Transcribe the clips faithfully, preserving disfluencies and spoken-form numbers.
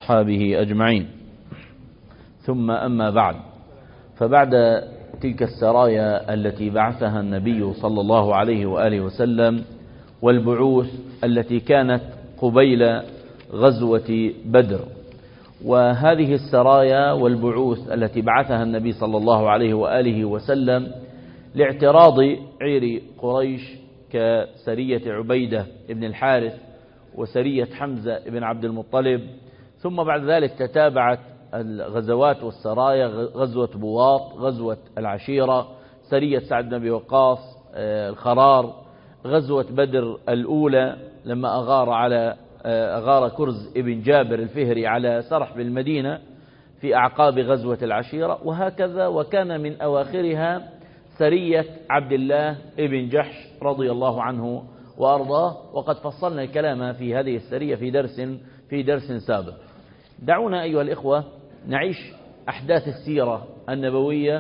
أصحابه أجمعين. ثم أما بعد، فبعد تلك السرايا التي بعثها النبي صلى الله عليه وآله وسلم والبعوث التي كانت قبيل غزوة بدر، وهذه السرايا والبعوث التي بعثها النبي صلى الله عليه وآله وسلم لاعتراض عير قريش كسرية عبيدة بن الحارث وسرية حمزة بن عبد المطلب، ثم بعد ذلك تتابعت الغزوات والسرايا، غزوة بواط، غزوة العشيرة، سرية سعد بن أبي وقاص، الخرار، غزوة بدر الأولى لما أغار على أغار كرز ابن جابر الفهري على سرح بالمدينة في أعقاب غزوة العشيرة، وهكذا. وكان من أواخرها سرية عبد الله ابن جحش رضي الله عنه وأرضاه، وقد فصلنا الكلام في هذه السرية في درس في درس سابق. دعونا أيها الإخوة نعيش أحداث السيرة النبوية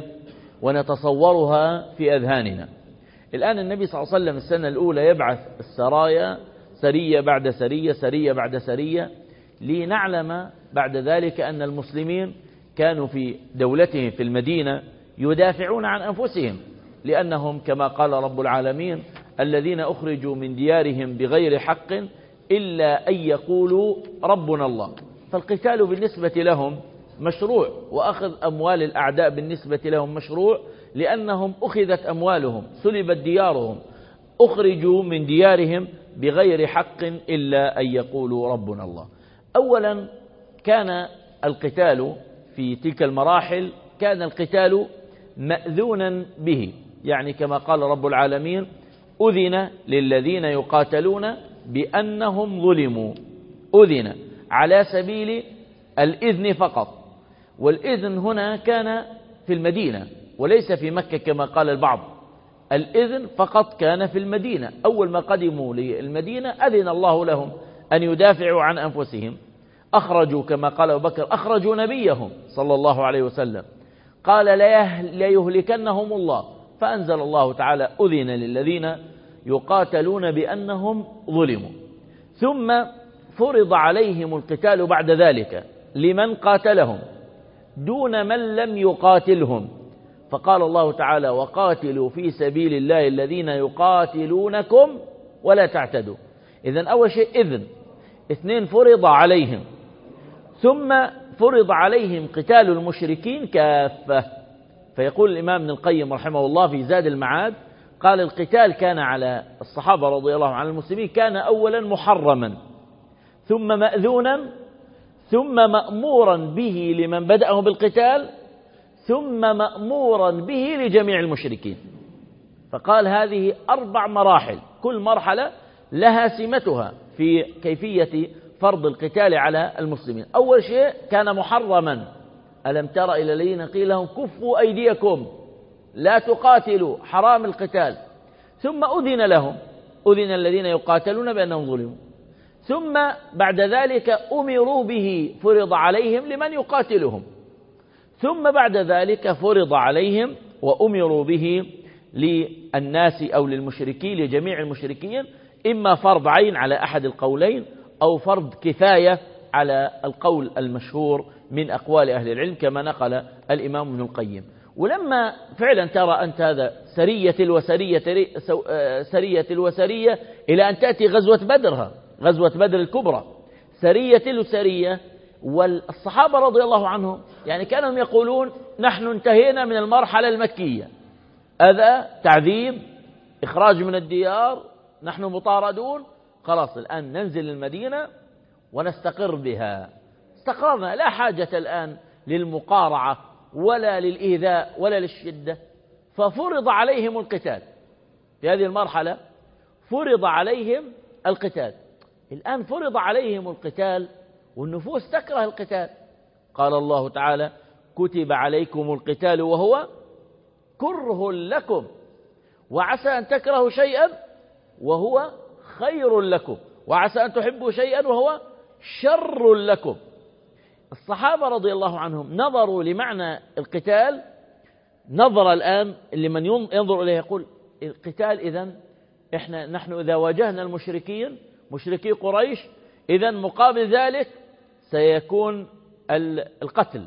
ونتصورها في أذهاننا. الآن النبي صلى الله عليه وسلم السنة الأولى يبعث السرايا سرية بعد سرية سرية بعد سرية، لنعلم بعد ذلك أن المسلمين كانوا في دولتهم في المدينة يدافعون عن أنفسهم، لأنهم كما قال رب العالمين: الذين أخرجوا من ديارهم بغير حق إلا أن يقولوا ربنا الله. فالقتال بالنسبة لهم مشروع، وأخذ أموال الأعداء بالنسبة لهم مشروع، لأنهم أخذت أموالهم، سلبت ديارهم، أخرجوا من ديارهم بغير حق إلا أن يقولوا ربنا الله. أولا كان القتال في تلك المراحل كان القتال مأذونا به، يعني كما قال رب العالمين: أذن للذين يقاتلون بأنهم ظلموا. أذن على سبيل الإذن فقط، والإذن هنا كان في المدينة وليس في مكة كما قال البعض. الإذن فقط كان في المدينة. أول ما قدموا للمدينة أذن الله لهم أن يدافعوا عن أنفسهم. أخرجوا كما قال أبو بكر: أخرجوا نبيهم صلى الله عليه وسلم، قال: لا يهلكنهم الله، فأنزل الله تعالى: أذن للذين يقاتلون بأنهم ظلموا. ثم فرض عليهم القتال بعد ذلك لمن قاتلهم دون من لم يقاتلهم، فقال الله تعالى: وقاتلوا في سبيل الله الذين يقاتلونكم ولا تعتدوا. إذن أول شيء إذن. اثنين، فرض عليهم. ثم فرض عليهم قتال المشركين كافة. فيقول الإمام ابن القيم رحمه الله في زاد المعاد، قال: القتال كان على الصحابة رضي الله عن المسلمين كان أولا محرما، ثم مأذونا، ثم مأمورا به لمن بدأه بالقتال، ثم مأمورا به لجميع المشركين. فقال هذه أربع مراحل، كل مرحلة لها سمتها في كيفية فرض القتال على المسلمين. أول شيء كان محرما: ألم تر إلى الذين قيل لهم كفوا أيديكم لا تقاتلوا، حرام القتال. ثم أذن لهم، أذن الذين يقاتلون بأنهم ظلموا. ثم بعد ذلك أمروا به، فرض عليهم لمن يقاتلهم. ثم بعد ذلك فرض عليهم وأمروا به للناس أو للمشركين، لجميع المشركين، إما فرض عين على أحد القولين أو فرض كفاية على القول المشهور من أقوال أهل العلم كما نقل الإمام ابن القيم. ولما فعلا ترى أنت هذا سرية الوسرية سرية الوسرية إلى أن تأتي غزوة بدرها، غزوة بدر الكبرى، سرية الوسرية. والصحابة رضي الله عنهم يعني كانوا يقولون: نحن انتهينا من المرحلة المكية، أذى، تعذيب، إخراج من الديار، نحن مطاردون، خلاص الآن ننزل المدينة ونستقر بها. استقررنا، لا حاجة الآن للمقارعة ولا للإيذاء ولا للشدة. ففرض عليهم القتال في هذه المرحلة، فرض عليهم القتال. الآن فرض عليهم القتال والنفوس تكره القتال. قال الله تعالى: كتب عليكم القتال وهو كره لكم، وعسى أن تكرهوا شيئا وهو خير لكم، وعسى أن تحبوا شيئا وهو شر لكم. الصحابة رضي الله عنهم نظروا لمعنى القتال نظر الآن لمن ينظر إليه يقول: القتال إذن إحنا نحن إذا واجهنا المشركين مشركي قريش، إذن مقابل ذلك سيكون القتل،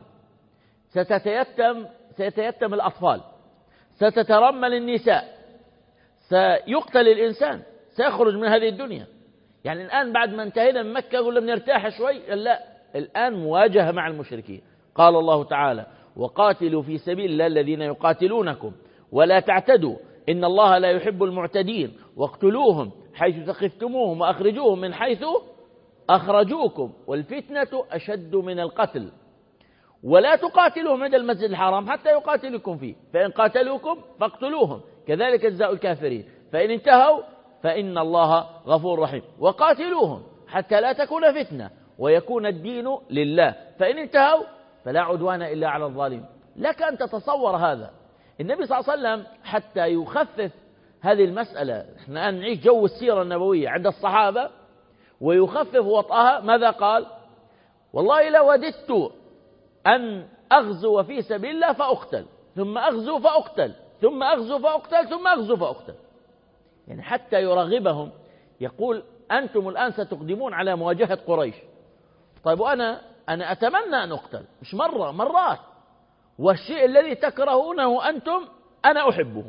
ستتيتم سيتيتم الأطفال، ستترمل النساء، سيقتل الإنسان، سيخرج من هذه الدنيا. يعني الآن بعد ما انتهينا من مكة قلنا بنرتاح شوي، لا، الآن مواجهة مع المشركين. قال الله تعالى: وقاتلوا في سبيل الله الذين يقاتلونكم ولا تعتدوا إن الله لا يحب المعتدين واقتلوهم حيث ثقفتموهم وأخرجوهم من حيث أخرجوكم والفتنة أشد من القتل ولا تقاتلوهم عند المسجد الحرام حتى يقاتلوكم فيه فإن قاتلوكم فاقتلوهم كذلك جزاء الكافرين فإن انتهوا فإن الله غفور رحيم وقاتلوهم حتى لا تكون فتنة ويكون الدين لله فإن انتهوا فلا عدوان إلا على الظالمين. لك أن تتصور هذا. النبي صلى الله عليه وسلم حتى يخفف هذه المسألة، احنا الآن نعيش جو السيرة النبوية عند الصحابة، ويخفف وطئها، ماذا قال؟ والله لو وددت أن أغزو في سبيل الله فأقتل ثم أغزو فأقتل ثم أغزو فأقتل ثم أغزو فأقتل. يعني حتى يرغبهم، يقول أنتم الآن ستقدمون على مواجهة قريش، طيب وأنا أنا أتمنى أن أقتل، مش مرة مرات، والشيء الذي تكرهونه أنتم أنا أحبه.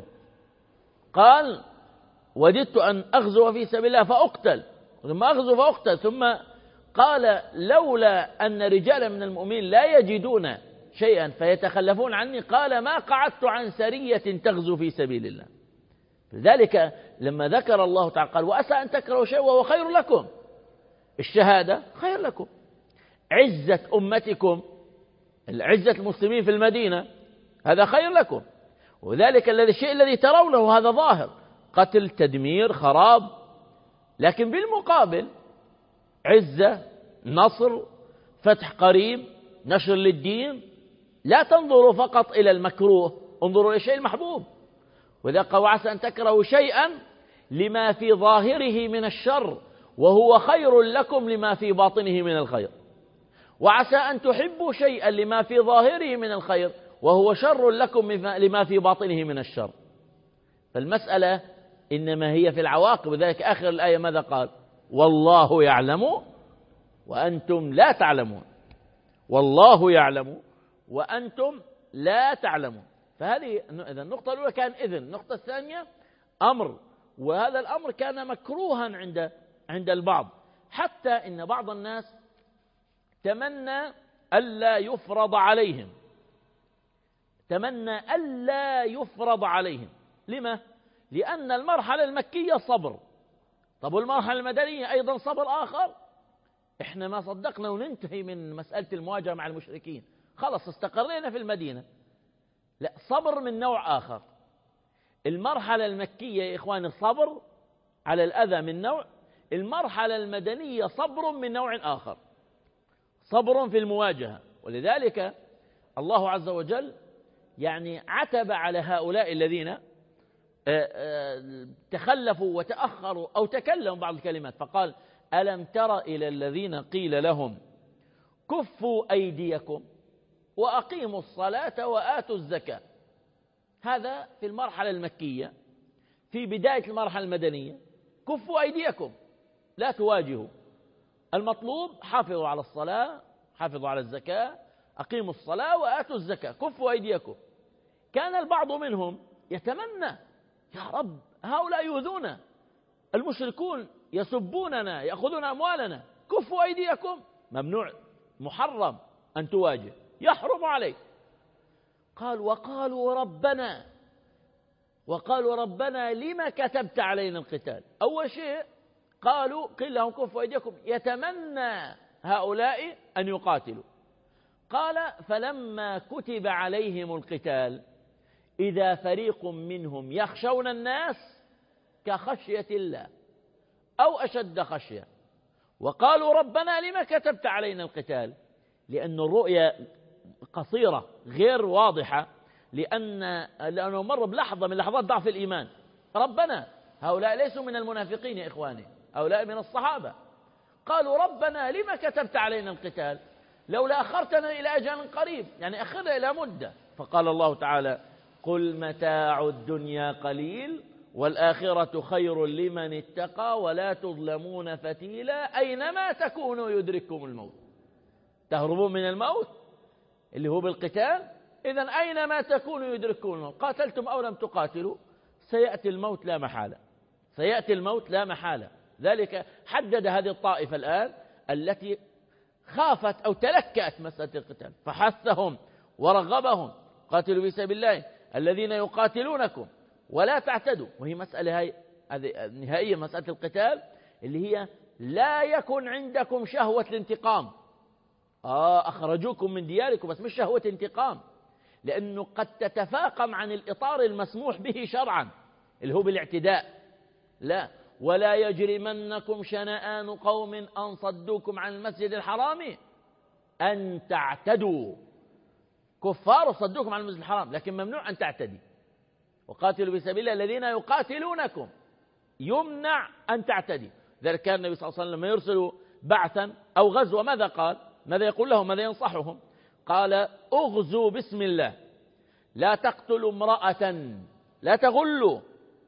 قال وددت أن أغزو في سبيل الله فأقتل ثم أغزو فأقتل، ثم قال لولا أن رجالا من المؤمنين لا يجدون شيئا فيتخلفون عني قال ما قعدت عن سرية تغزو في سبيل الله. لذلك لما ذكر الله تعالى قال وأسى أن تكرهوا شيئا وهو خير لكم، الشهادة خير لكم، عزة أمتكم، عزة المسلمين في المدينة هذا خير لكم، وذلك الذي الشيء الذي ترونه هذا ظاهر، قتل، تدمير، خراب، لكن بالمقابل عزة، نصر، فتح قريب، نشر للدين. لا تنظروا فقط إلى المكروه، انظروا إلى الشيء المحبوب. وإذا قال وعسى أن تكرهوا شيئا لما في ظاهره من الشر وهو خير لكم لما في باطنه من الخير، وعسى أن تحبوا شيئا لما في ظاهره من الخير وهو شر لكم لما في باطنه من الشر. فالمسألة إنما هي في العواقب. ذلك آخر الآية ماذا قال؟ والله يعلم وأنتم لا تعلمون، والله يعلم وأنتم لا تعلمون. فهذه إذا النقطة الأولى كان إذن، النقطة الثانية أمر، وهذا الأمر كان مكروها عند عند البعض، حتى إن بعض الناس تمنى ألا يفرض عليهم، تمنى ألا يفرض عليهم. لما؟ لأن المرحلة المكية صبر، طب والمرحلة المدنية أيضا صبر آخر. إحنا ما صدقنا وننتهي من مسألة المواجهة مع المشركين، خلص استقرينا في المدينة، لا، صبر من نوع آخر. المرحلة المكية يا إخواني صبر على الأذى من نوع، المرحلة المدنية صبر من نوع آخر، صبر في المواجهة. ولذلك الله عز وجل يعني عتب على هؤلاء الذين تخلفوا وتأخروا أو تكلموا بعض الكلمات، فقال ألم تر إلى الذين قيل لهم كفوا أيديكم وأقيموا الصلاة وآتوا الزكاة. هذا في المرحلة المكية. في بداية المرحلة المدنية كفوا أيديكم، لا تواجهوا، المطلوب حافظوا على الصلاة، حافظوا على الزكاة، أقيموا الصلاة وآتوا الزكاة، كفوا أيديكم. كان البعض منهم يتمنى يا رب هؤلاء يؤذونا، المشركون يسبوننا، يأخذون أموالنا، كفوا أيديكم، ممنوع، محرم أن تواجه، يحرم عليك. قال وقالوا ربنا وقالوا ربنا لما كتبت علينا القتال. أول شيء قالوا قيل لهم كفوا أيديكم، يتمنى هؤلاء أن يقاتلوا. قال فلما كتب عليهم القتال إذا فريق منهم يخشون الناس كخشية الله أو أشد خشية. وقالوا ربنا لما كتبت علينا القتال، لأن الرؤية قصيرة غير واضحة، لأن لأنه مر بلحظة من لحظات ضعف الإيمان. ربنا، هؤلاء ليسوا من المنافقين يا إخواني، هؤلاء من الصحابة. قالوا ربنا لما كتبت علينا القتال لولا أخرتنا إلى أجل قريب، يعني أخرنا إلى مدة. فقال الله تعالى قل متاع الدنيا قليل والآخرة خير لمن اتقى ولا تظلمون فتيلا أينما تكونوا يدرككم الموت. تهربون من الموت اللي هو بالقتال. إذن أينما تكونوا يدركون، قاتلتم أو لم تقاتلوا سيأتي الموت لا محالة، سيأتي الموت لا محالة. ذلك حدد هذه الطائفة الآن التي خافت أو تلكأت مسألة القتال، فحثهم ورغبهم: قاتلوا في سبيل الله الذين يقاتلونكم ولا تعتدوا. وهي مسألة هاي هذه نهائية، مسألة القتال اللي هي لا يكن عندكم شهوة الانتقام. آه أخرجوكم من دياركم بس مش شهوة انتقام، لأنه قد تتفاقم عن الإطار المسموح به شرعا اللي هو بالاعتداء. لا، ولا يجرمنكم شنآن قوم أن صدوكم عن المسجد الحرام أن تعتدوا. كفار صدوكم عن المسجد الحرام لكن ممنوع أن تعتدي. وقاتلوا في سبيل الله الذين يقاتلونكم، يمنع أن تعتدي. ذلك كان النبي صلى الله عليه وسلم لما يرسل بعثا أو غزوة ماذا قال؟ ماذا يقول لهم؟ ماذا ينصحهم؟ قال: اغزوا بسم الله، لا تقتلوا امرأة، لا تغلوا،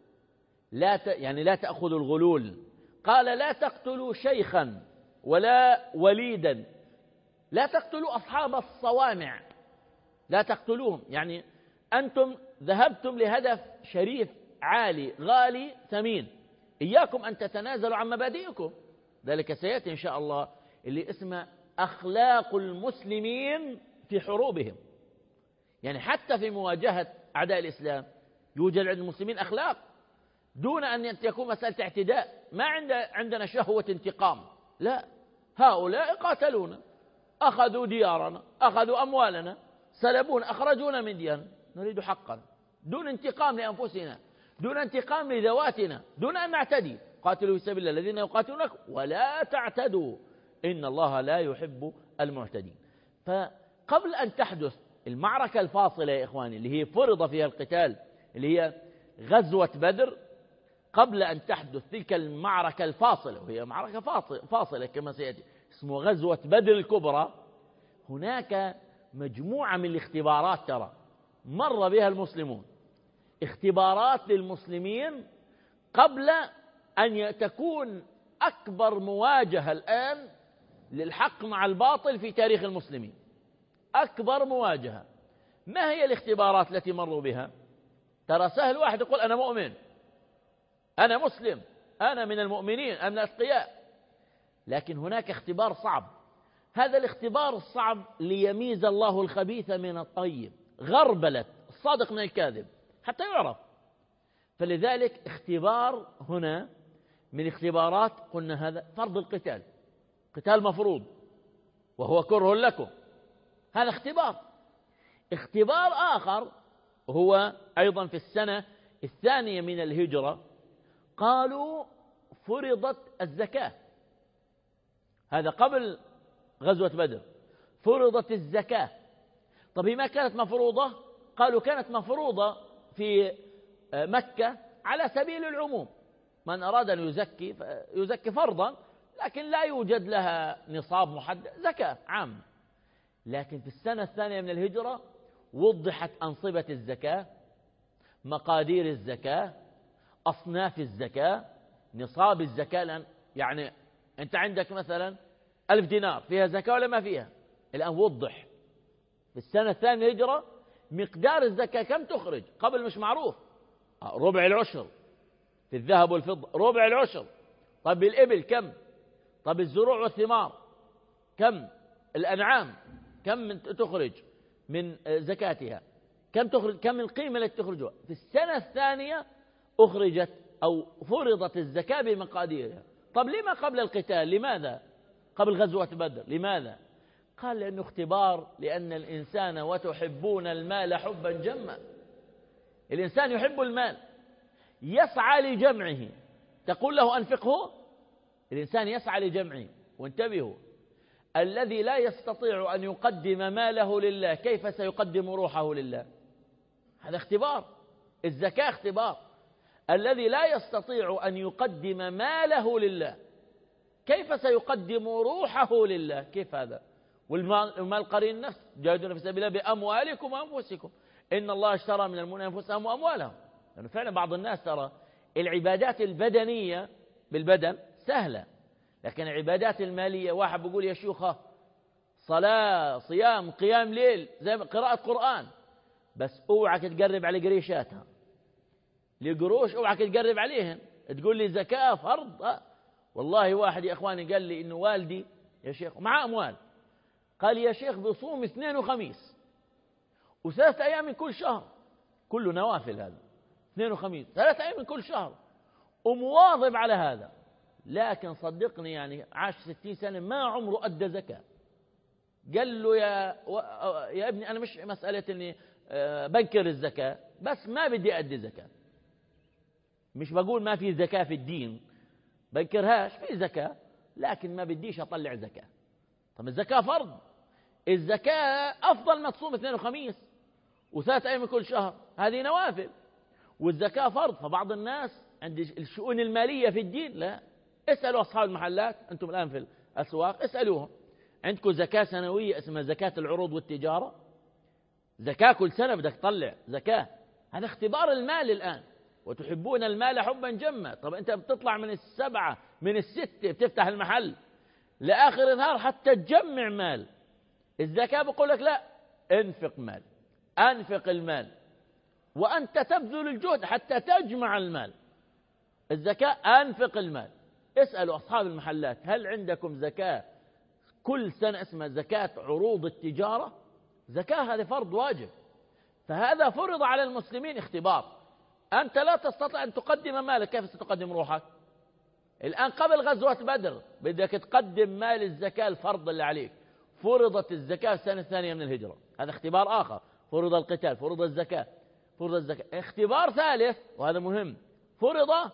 لا ت... يعني لا تأخذوا الغلول. قال: لا تقتلوا شيخا ولا وليدا، لا تقتلوا أصحاب الصوامع، لا تقتلوهم. يعني أنتم ذهبتم لهدف شريف عالي غالي ثمين، إياكم أن تتنازلوا عن مبادئكم. ذلك سيأتي إن شاء الله اللي اسمه أخلاق المسلمين في حروبهم. يعني حتى في مواجهة أعداء الإسلام يوجد عند المسلمين أخلاق، دون أن يكون مسألة اعتداء. ما عندنا شهوة انتقام، لا، هؤلاء قاتلونا، أخذوا ديارنا، أخذوا أموالنا، سلبونا، أخرجونا من ديارنا، نريد حقا دون انتقام لأنفسنا، دون انتقام لذواتنا، دون أن نعتدي. قاتلوا في سبيل الله الذين يقاتلونك ولا تعتدوا إن الله لا يحب المعتدين. فقبل أن تحدث المعركة الفاصلة يا إخواني اللي هي فرض فيها القتال، اللي هي غزوة بدر، قبل أن تحدث تلك المعركة الفاصلة، وهي معركة فاصلة كما سيأتي اسمه غزوة بدر الكبرى، هناك مجموعة من الاختبارات ترى مر بها المسلمون، اختبارات للمسلمين قبل أن تكون أكبر مواجهة الآن للحق مع الباطل في تاريخ المسلمين. أكبر مواجهة. ما هي الاختبارات التي مروا بها؟ ترى سهل واحد يقول أنا مؤمن، أنا مسلم، أنا من المؤمنين، أنا من الأتقياء. لكن هناك اختبار صعب. هذا الاختبار الصعب ليميز الله الخبيث من الطيب، غربلة الصادق من الكاذب حتى يعرف. فلذلك اختبار هنا من اختبارات قلنا هذا فرض القتال، قتال مفروض وهو كره لكم، هذا اختبار. اختبار آخر هو أيضا في السنة الثانية من الهجرة، قالوا فرضت الزكاة. هذا قبل غزوة بدر، فرضت الزكاة. طب ما كانت مفروضة؟ قالوا كانت مفروضة في مكة على سبيل العموم، من أراد أن يزكي يزكي فرضا، لكن لا يوجد لها نصاب محدد، زكاة عام. لكن في السنة الثانية من الهجرة وضحت أنصبة الزكاة، مقادير الزكاة، أصناف الزكاة، نصاب الزكاة. لأن يعني أنت عندك مثلا ألف دينار فيها زكاة ولا ما فيها؟ الآن وضح في السنة الثانية من الهجرة مقدار الزكاة كم تخرج. قبل مش معروف، ربع العشر في الذهب والفضة، ربع العشر. طب الإبل كم؟ طب الزروع والثمار كم؟ الأنعام كم تخرج من زكاتها؟ كم تخرج؟ كم القيمة التي تخرجها؟ في السنة الثانية أخرجت أو فرضت الزكاة بمقاديرها. طب لما قبل القتال؟ لماذا قبل غزوة بدر؟ لماذا؟ قال لأنه اختبار، لأن الإنسان وتحبون المال حبا جما. الإنسان يحب المال، يسعى لجمعه، تقول له أنفقه، الإنسان يسعى لجمعه. وانتبهوا، الذي لا يستطيع أن يقدم ماله لله كيف سيقدم روحه لله؟ هذا اختبار. الزكاة اختبار. الذي لا يستطيع أن يقدم ماله لله كيف سيقدم روحه لله؟ كيف هذا؟ والمال قرين النفس، جاهدون في سبيل الله بأموالكم وأنفسكم إن الله اشترى من المؤمنين أنفسهم وأموالهم. لأنه فعلا بعض الناس ترى العبادات البدنية بالبدن سهلة، لكن العبادات المالية، واحد بيقول يا شيوخة صلاة، صيام، قيام ليل، زي قراءة قرآن، بس اوعك تقرب على قريشاتها، لقروش اوعك تقرب عليهن. تقول لي زكاة فرض؟ أه. والله واحد يا اخواني قال لي انه والدي يا شيخ معاه اموال، قال يا شيخ بيصوم اثنين وخميس وثلاث ايام من كل شهر، كله نوافل هذا، اثنين وخميس ثلاث ايام من كل شهر، ومواظب على هذا، لكن صدقني يعني عاش ستين سنة ما عمره أدى زكاة. قال له يا و... يا ابني أنا مش مسألة إني بنكر الزكاة، بس ما بدي أدي زكاة. مش بقول ما في زكاة في الدين، بنكرهاش، في زكاة، لكن ما بديش أطلع زكاة. طب الزكاة فرض، الزكاة أفضل ما تصوم اثنين وخميس وثلاث أيام كل شهر، هذه نوافل، والزكاة فرض. فبعض الناس عند الشؤون المالية في الدين لا، اسألوا أصحاب المحلات، أنتم الآن في الأسواق اسألوهم، عندكم زكاة سنوية اسمها زكاة العروض والتجارة؟ زكاة كل سنة بدك تطلع زكاة، هذا اختبار المال الآن. وتحبون المال حبا جما. طب أنت بتطلع من السبعة من الستة بتفتح المحل لآخر النهار حتى تجمع مال. الزكاة بقول لك لا، انفق مال، أنفق المال، وأنت تبذل الجهد حتى تجمع المال. الزكاة أنفق المال. اسألوا أصحاب المحلات هل عندكم زكاة كل سنة اسمها زكاة عروض التجارة؟ زكاة هذا فرض واجب. فهذا فرض على المسلمين اختبار. أنت لا تستطيع أن تقدم مالك، كيف ستقدم روحك؟ الآن قبل غزوة بدر بدك تقدم مال الزكاة الفرض اللي عليك. فرضت الزكاة السنة الثانية من الهجرة، هذا اختبار آخر. فرض القتال، فرض الزكاة، فرض الزكاة. اختبار ثالث وهذا مهم، فرض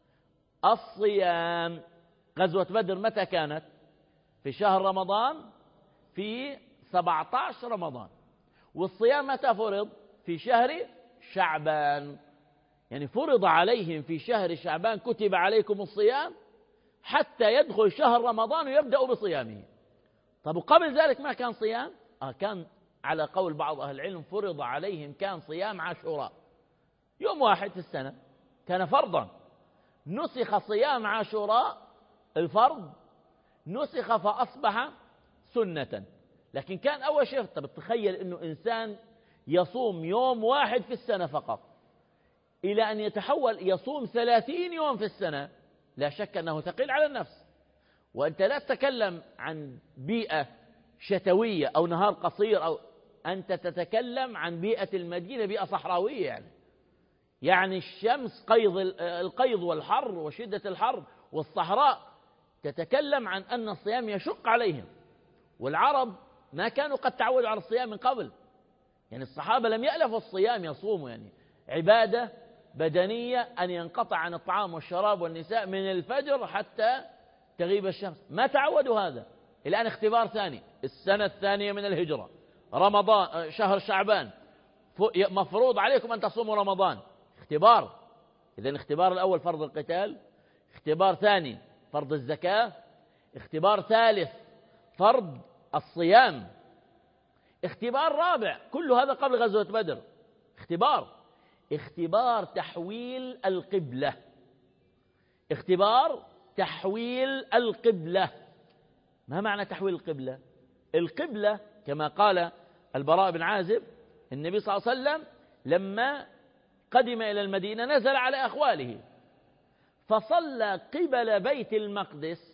الصيام. غزوة بدر متى كانت؟ في شهر رمضان، في سبعة عشر رمضان. والصيام متى فرض؟ في شهر شعبان. يعني فرض عليهم في شهر شعبان، كتب عليكم الصيام حتى يدخل شهر رمضان ويبدأوا بصيامه. طب وقبل ذلك ما كان صيام؟ آه كان على قول بعض أهل العلم فرض عليهم كان صيام عاشوراء، يوم واحد في السنة كان فرضا. نسخ صيام عاشوراء الفرض، نسخ فأصبح سنة. لكن كان أول شيء، طب تخيل أنه إنسان يصوم يوم واحد في السنة فقط إلى أن يتحول يصوم ثلاثين يوم في السنة، لا شك أنه ثقيل على النفس. وأنت لا تتكلم عن بيئة شتوية أو نهار قصير، أو أنت تتكلم عن بيئة المدينة، بيئة صحراوية، يعني يعني الشمس قيض القيض والحر وشدة الحر والصحراء. تتكلم عن أن الصيام يشق عليهم، والعرب ما كانوا قد تعودوا على الصيام من قبل. يعني الصحابة لم يألفوا الصيام يصوموا، يعني عبادة بدنية أن ينقطع عن الطعام والشراب والنساء من الفجر حتى تغيب الشمس، ما تعودوا هذا. الآن اختبار ثاني، السنة الثانية من الهجرة، رمضان، شهر شعبان، مفروض عليكم أن تصوموا رمضان. اختبار. إذن الاختبار الأول فرض القتال، اختبار ثاني فرض الزكاة، اختبار ثالث فرض الصيام، اختبار رابع، كل هذا قبل غزوة بدر. اختبار اختبار تحويل القبلة. اختبار تحويل القبلة. ما معنى تحويل القبلة؟ القبلة كما قال البراء بن عازب، النبي صلى الله عليه وسلم لما قدم إلى المدينة نزل على أخواله فصلى قبل بيت المقدس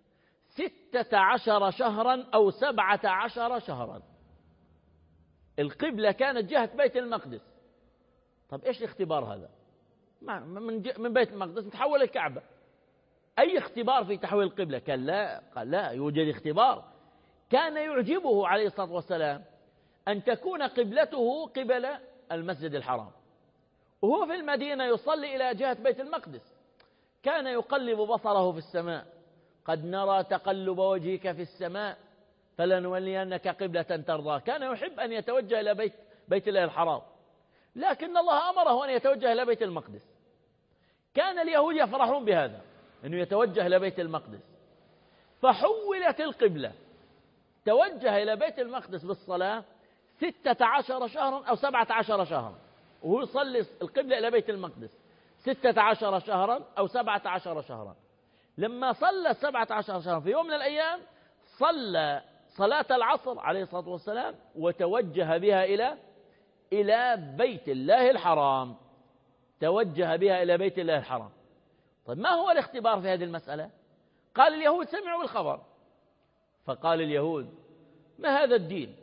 ستة عشر شهرا أو سبعة عشر شهرا. القبلة كانت جهة بيت المقدس. طب إيش الاختبار هذا؟ من من بيت المقدس تحول الكعبة. أي اختبار في تحويل القبلة؟ قال لا، قال لا يوجد اختبار. كان يعجبه عليه الصلاة والسلام أن تكون قبلته قبل المسجد الحرام، وهو في المدينة يصلي إلى جهة بيت المقدس. كان يقلب بصره في السماء، قد نرى تقلب وجهك في السماء فلنولينك قبلة ترضى. كان يحب أن يتوجه إلى بيت بيت الله الحرام، لكن الله أمره أن يتوجه إلى بيت المقدس. كان اليهود يفرحون بهذا، أنه يتوجه إلى بيت المقدس، فحولت القبلة، توجه إلى بيت المقدس بالصلاة ستة عشر شهرا أو سبعة عشر شهرا، وهو يصلي القبلة إلى بيت المقدس ستة عشر شهرا أو سبعة عشر شهرا. لما صلى سبعة عشر شهرا في يوم من الأيام صلى صلاة العصر عليه الصلاة والسلام وتوجه بها إلى إلى بيت الله الحرام، توجه بها إلى بيت الله الحرام. طيب ما هو الاختبار في هذه المسألة؟ قال اليهود سمعوا الخبر، فقال اليهود ما هذا الدين؟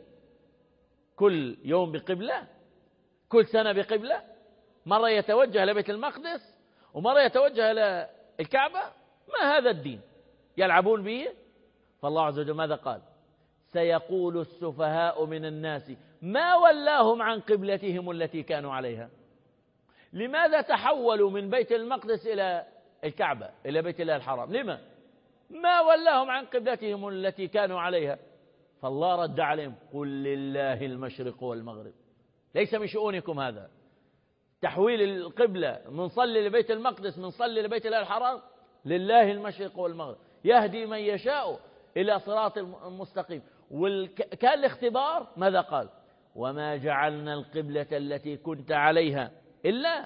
كل يوم بقبلة، كل سنة بقبلة، مرة يتوجه إلى بيت المقدس ومرة يتوجه إلى الكعبة، ما هذا الدين؟ يلعبون به. فالله عز وجل ماذا قال؟ سيقول السفهاء من الناس ما ولاهم عن قبلتهم التي كانوا عليها. لماذا تحولوا من بيت المقدس إلى الكعبة إلى بيت الله الحرام؟ لما؟ ما ولاهم عن قبلتهم التي كانوا عليها. فالله رد عليهم قل لله المشرق والمغرب، ليس من شؤونكم هذا. تحويل القبلة من صلي لبيت المقدس من صلي لبيت الله الحرام لله المشرق والمغرب، يهدي من يشاء إلى صراط المستقيم. وكان الاختبار ماذا قال؟ وما جعلنا القبلة التي كنت عليها إلا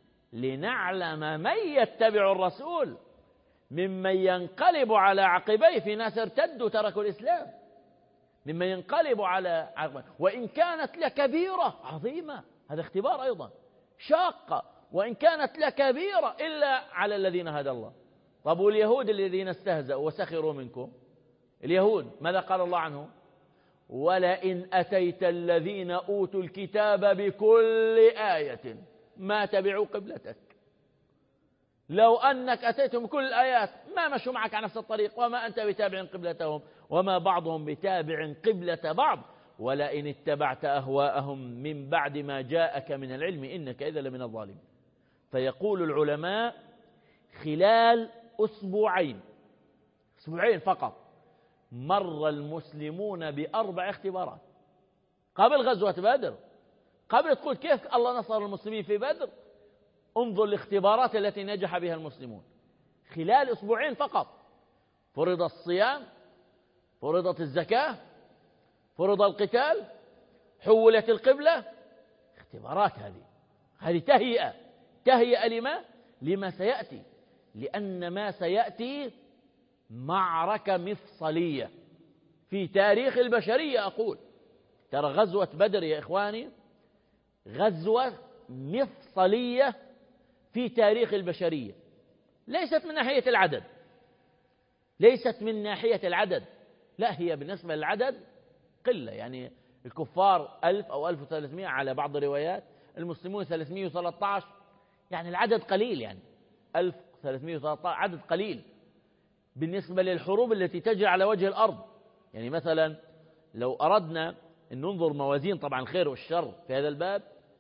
لنعلم من يتبع الرسول ممن ينقلب على عقبيه. في ناس ارتدوا تركوا الإسلام، ممن ينقلب على عقبيه وإن كانت لكبيرة عظيمة. هذا اختبار أيضا، شاقة وإن كانت لكبيرة إلا على الذين هدى الله. طب واليهود الذين استهزأوا وسخروا منكم، اليهود ماذا قال الله عنه؟ ولئن أتيت الذين أوتوا الكتاب بكل آية ما تبعوا قبلتك. لو أنك أتيتهم كل الآيات ما مشوا معك على نفس الطريق، وما أنت بتابع قبلتهم وما بعضهم بتابع قبلة بعض. ولئن اتبعت أهواءهم من بعد ما جاءك من العلم إنك إذا لمن الظالمين. فيقول العلماء خلال أسبوعين أسبوعين فقط مر المسلمون بأربع اختبارات. قبل غزوة بدر، قبل تقول كيف الله نصر المسلمين في بدر، انظر الاختبارات التي نجح بها المسلمون خلال أسبوعين فقط. فرض الصيام، فرضت الزكاة، فرض القتال، حولت القبلة. اختبارات هذه هذه تهيئة تهيئة لما؟ لما سيأتي. لأن ما سيأتي معركة مفصلية في تاريخ البشرية. أقول ترى غزوة بدر يا إخواني غزوة مفصلية في تاريخ البشرية، ليست من ناحية العدد، ليست من ناحية العدد لا، هي بالنسبة للعدد قلة. يعني الكفار ألف أو ألف وثلاثمائة على بعض الروايات، المسلمون ثلاثمائة وثلاثة عشر، يعني العدد قليل. يعني ألف وثلاثمائة وثلاثة عشر عدد قليل بالنسبة للحروب التي تجري على وجه الأرض. يعني مثلا لو أردنا أن ننظر موازين طبعا الخير والشر في هذا الباب،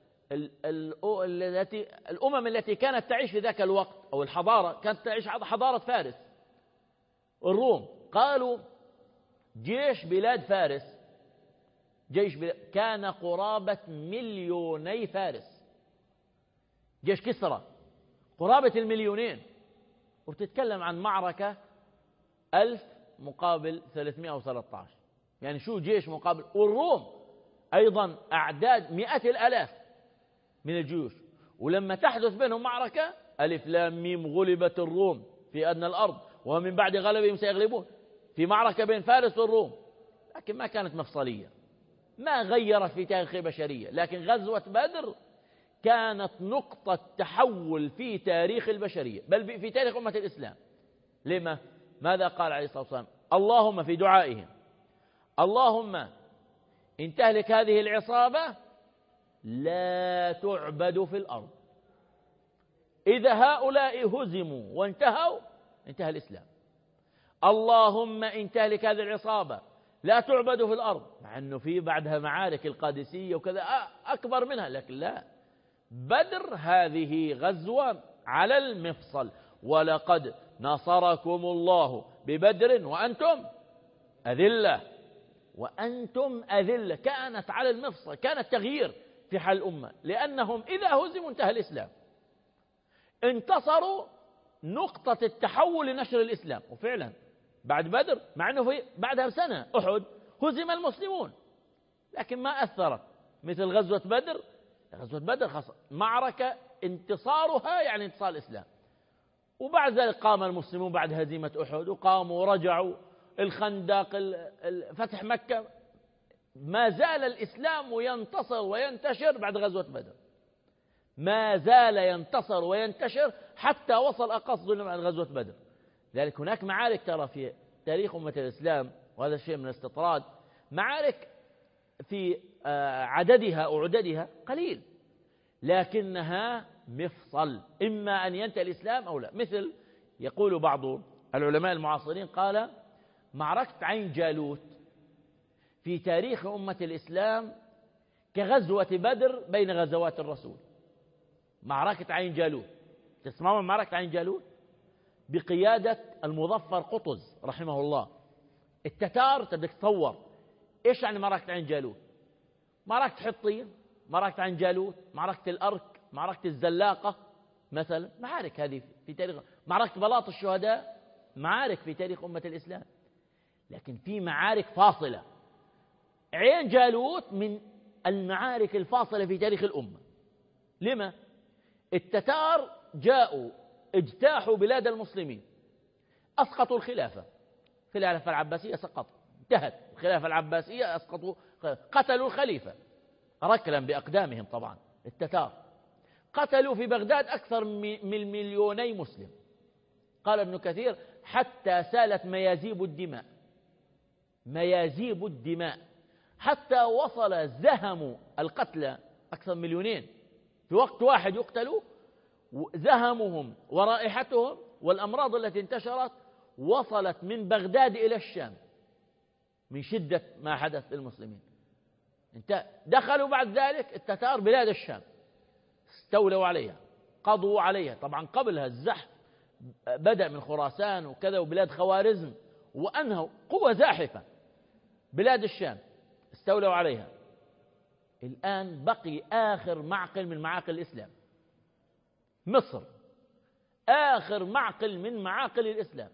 التي الأمم التي كانت تعيش في ذاك الوقت أو الحضارة كانت تعيش حضارة فارس الروم. قالوا جيش بلاد فارس جيش بلاد كان قرابة مليوني فارس. جيش كسرى قرابة المليونين، وتتكلم عن معركة ألف مقابل ثلاثمائة وثلاثة عشر، يعني شو جيش مقابل. والروم أيضا أعداد مئات الآلاف من الجيوش. ولما تحدث بينهم معركة ألف لام ميم غلبت الروم في أدنى الأرض ومن بعد غلبهم سيغلبون، في معركة بين فارس والروم، لكن ما كانت مفصلية، ما غيرت في تاريخ البشرية. لكن غزوة بدر كانت نقطة تحول في تاريخ البشرية، بل في تاريخ أمة الإسلام. لما؟ ماذا قال عليه الصلاة والسلام؟ اللهم في دعائهم اللهم إن تهلك هذه العصابة لا تعبد في الأرض. إذا هؤلاء هزموا وانتهوا انتهى الإسلام. اللهم إن تهلك هذه العصابة لا تعبد في الأرض، مع أنه في بعدها معارك القادسية وكذا أكبر منها، لكن لا، بدر هذه غزوة على المفصل. ولقد نصركم الله ببدر وأنتم أذلة وأنتم أذلة. كانت على المفصل، كانت تغيير في حال الأمة، لأنهم إذا هزموا انتهى الإسلام. انتصروا، نقطة التحول لنشر الإسلام. وفعلا بعد بدر، مع أنه في بعدها بسنة أحد هزم المسلمون، لكن ما أثرت مثل غزوة بدر. غزوة بدر خاصة معركة انتصارها يعني انتصار الإسلام. وبعد ذلك قام المسلمون بعد هزيمة أحد، وقاموا ورجعوا الخندق، فتح مكة، ما زال الإسلام ينتصر وينتشر بعد غزوة بدر، ما زال ينتصر وينتشر حتى وصل أقصى بعد غزوة بدر. لذلك هناك معارك ترى في تاريخ أمة الإسلام، وهذا الشيء من الاستطراد، معارك في عددها أو عددها قليل لكنها مفصل، إما أن ينتهي الإسلام أو لا. مثل يقول بعض العلماء المعاصرين قال: معركة عين جالوت في تاريخ أمة الإسلام كغزوة بدر بين غزوات الرسول. معركة عين جالوت، تسمعون معركة عين جالوت بقيادة المظفر قطز رحمه الله. التتار تبدك تصور إيش يعني معركة عين جالوت؟ معركة حطين، معركة عين جالوت، معركة الأرك، معركة الزلاقة مثلا، معارك هذه في تاريخ، معركة بلاط الشهداء، معارك في تاريخ أمة الإسلام. لكن في معارك فاصلة. عين جالوت من المعارك الفاصلة في تاريخ الأمة. لما؟ التتار جاءوا اجتاحوا بلاد المسلمين، أسقطوا الخلافة، الخلافة العباسية سقطت، انتهت الخلافة العباسية، أسقطوا، قتلوا الخليفة ركلا بأقدامهم. طبعا التتار قتلوا في بغداد أكثر من مليوني مسلم. قال ابن كثير: حتى سالت ميازيب الدماء، ميازيب الدماء، حتى وصل زهم القتلى أكثر من مليونين في وقت واحد يقتلوا، زهمهم ورائحتهم والأمراض التي انتشرت وصلت من بغداد إلى الشام من شدة ما حدث للمسلمين. دخلوا بعد ذلك التتار بلاد الشام، استولوا عليها، قضوا عليها. طبعا قبلها الزحف بدأ من خراسان وكذا وبلاد خوارزم، وأنهوا قوة زاحفة بلاد الشام، استولوا عليها. الآن بقي آخر معقل من معاقل الإسلام مصر، آخر معقل من معاقل الإسلام.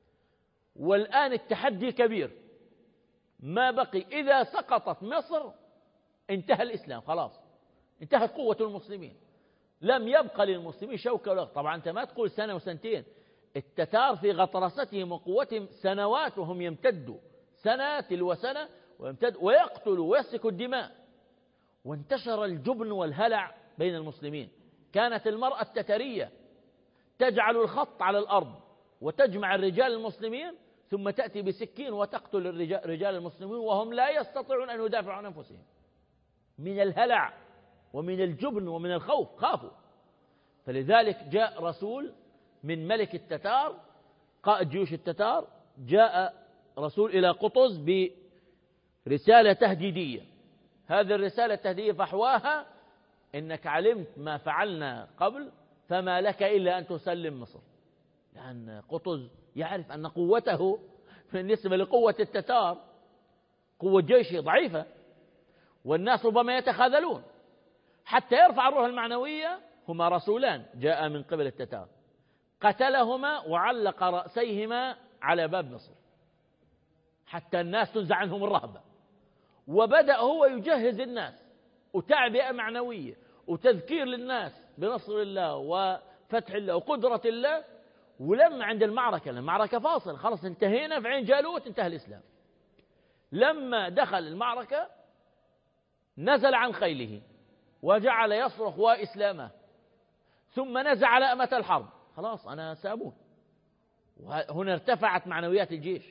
والآن التحدي كبير، ما بقي، إذا سقطت مصر انتهى الإسلام، خلاص انتهت قوة المسلمين، لم يبقى للمسلمين شوكة ولا. طبعا أنت ما تقول سنة وسنتين، التتار في غطرستهم وقوتهم سنوات وهم يمتدوا، سنة تلو سنة ويمتد ويقتلوا ويسفكوا الدماء. وانتشر الجبن والهلع بين المسلمين. كانت المرأة التترية تجعل الخط على الأرض وتجمع الرجال المسلمين ثم تأتي بسكين وتقتل الرجال رجال المسلمين وهم لا يستطيعون أن يدافعوا عن أنفسهم من الهلع ومن الجبن ومن الخوف، خافوا. فلذلك جاء رسول من ملك التتار، قائد جيوش التتار، جاء رسول إلى قطز برسالة تهديدية. هذه الرسالة التهديدية فحواها: إنك علمت ما فعلنا قبل فما لك إلا أن تسلم مصر. لأن قطز يعرف أن قوته بالنسبة لقوة التتار قوة جيشه ضعيفة، والناس ربما يتخاذلون. حتى يرفع الروح المعنوية هما رسولان جاء من قبل التتار، قتلهما وعلق رأسيهما على باب مصر حتى الناس تنزع عنهم الرهبة. وبدأ هو يجهز الناس وتعبئة معنوية وتذكير للناس بنصر الله وفتح الله وقدرة الله. ولما عند المعركة، المعركة فاصل، خلاص انتهينا في عين جالوت، انتهى الإسلام. لما دخل المعركة نزل عن خيله وجعل يصرخ وإسلامه، ثم نزع لأمة الحرب، خلاص أنا سأموت. وهنا ارتفعت معنويات الجيش،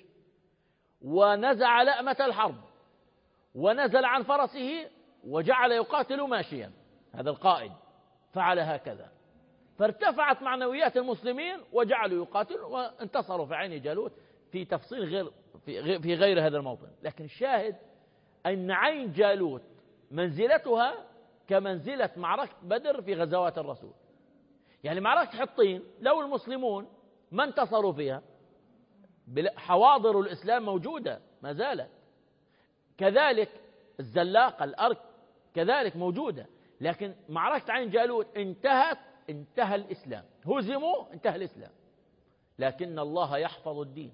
ونزع لأمة الحرب ونزل عن فرسه وجعل يقاتل ماشيا. هذا القائد فعل هكذا، فارتفعت معنويات المسلمين وجعلوا يقاتلوا وانتصروا في عين جالوت في تفصيل غير في غير هذا الموطن. لكن الشاهد أن عين جالوت منزلتها كمنزلة معركة بدر في غزوات الرسول. يعني معركة حطين لو المسلمون ما انتصروا فيها، حواضر الإسلام موجودة ما زالت، كذلك الزلاقة الأرك كذلك موجودة. لكن معركة عين جالوت انتهت، انتهى الإسلام، هزموا انتهى الإسلام. لكن الله يحفظ الدين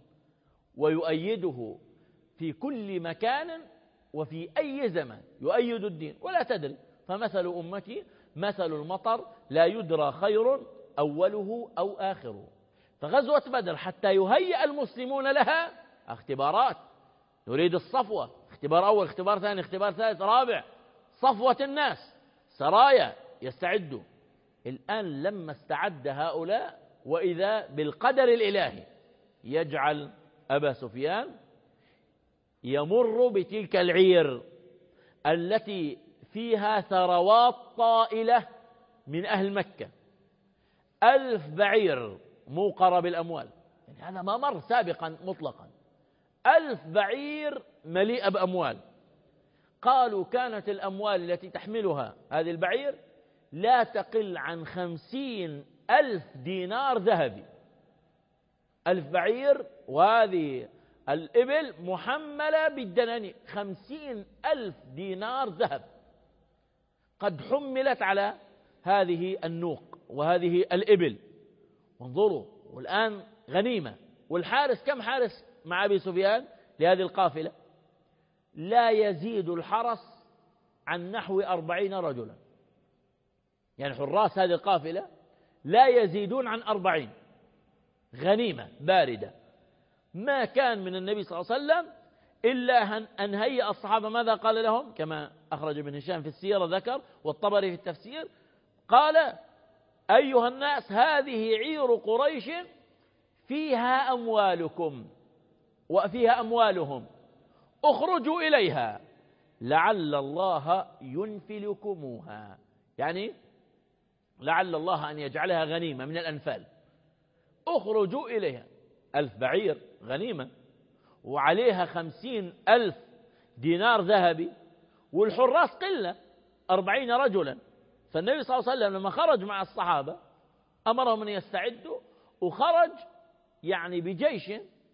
ويؤيده في كل مكان وفي أي زمن، يؤيد الدين ولا تدري. فمثل أمتي مثل المطر لا يدرى خير أوله أو آخره. فغزوة بدر حتى يهيأ المسلمون لها اختبارات، نريد الصفوة، اختبار أول، اختبار ثاني، اختبار ثالث، رابع، صفوة الناس، سرايا يستعدوا. الآن لما استعد هؤلاء وإذا بالقدر الإلهي يجعل أبا سفيان يمر بتلك العير التي فيها ثروات طائلة من أهل مكة، ألف بعير موقر بالأموال، يعني هذا ما مر سابقا مطلقا، ألف بعير مليئة بأموال. قالوا كانت الأموال التي تحملها هذه البعير لا تقل عن خمسين ألف دينار ذهبي. ألف بعير وهذه الإبل محملة بالدنانير، خمسين ألف دينار ذهب قد حملت على هذه النوق وهذه الإبل. وانظروا، والآن غنيمة. والحارس، كم حارس مع أبي سفيان لهذه القافلة؟ لا يزيد الحرس عن نحو أربعين رجلا، يعني حراس هذه القافلة لا يزيدون عن أربعين. غنيمة باردة. ما كان من النبي صلى الله عليه وسلم إلا أن هيأ الصحابة، ماذا قال لهم؟ كما أخرج ابن هشام في السيرة ذكر، والطبري في التفسير، قال: أيها الناس، هذه عير قريش فيها أموالكم وفيها أموالهم، اخرجوا إليها لعل الله ينفلكموها، يعني لعل الله أن يجعلها غنيمة من الأنفال. اخرجوا إليها. ألف بعير غنيمة وعليها خمسين ألف دينار ذهبي، والحراس قلة أربعين رجلا. فالنبي صلى الله عليه وسلم لما خرج مع الصحابة أمرهم أن يستعدوا، وخرج يعني بجيش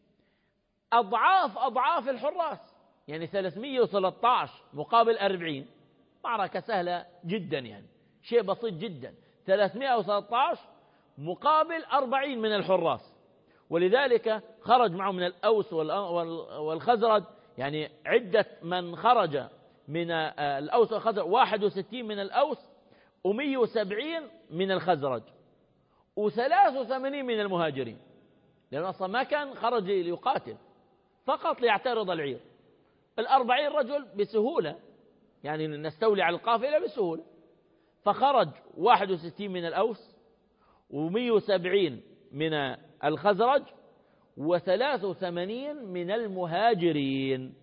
أضعاف أضعاف الحراس، يعني ثلاثمئة وثلاثة عشر مقابل أربعين، معركة سهلة جدا، يعني شيء بسيط جدا. ثلاثمئة وثلاثة عشر مقابل أربعين من الحراس. ولذلك خرج معه من الأوس والخزرج، يعني عدة من خرج من الأوس والخزرج، واحد وستين من الأوس، ومئة وسبعين من الخزرج، وثلاث وثمانين من المهاجرين، لأنه أصلا ما كان خرج ليقاتل، فقط ليعترض العير. الأربعين رجل بسهولة، يعني نستولي على القافلة بسهولة. فخرج واحد وستين من الأوس، ومئة وسبعين من الخزرج، وثلاث وثمانين من المهاجرين،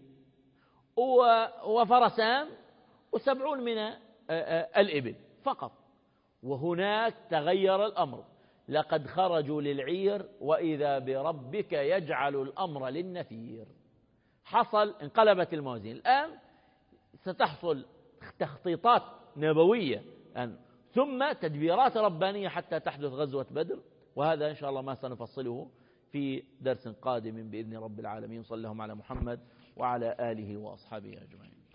وفرسان، وسبعون من الإبل فقط. وهناك تغير الأمر، لقد خرجوا للعير وإذا بربك يجعل الأمر للنفير. حصل، انقلبت الموازين. الآن ستحصل تخطيطات نبوية ثم تدبيرات ربانية حتى تحدث غزوة بدر، وهذا إن شاء الله ما سنفصله في درس قادم بإذن رب العالمين. صلى الله على محمد وعلى آله وأصحابه أجمعين.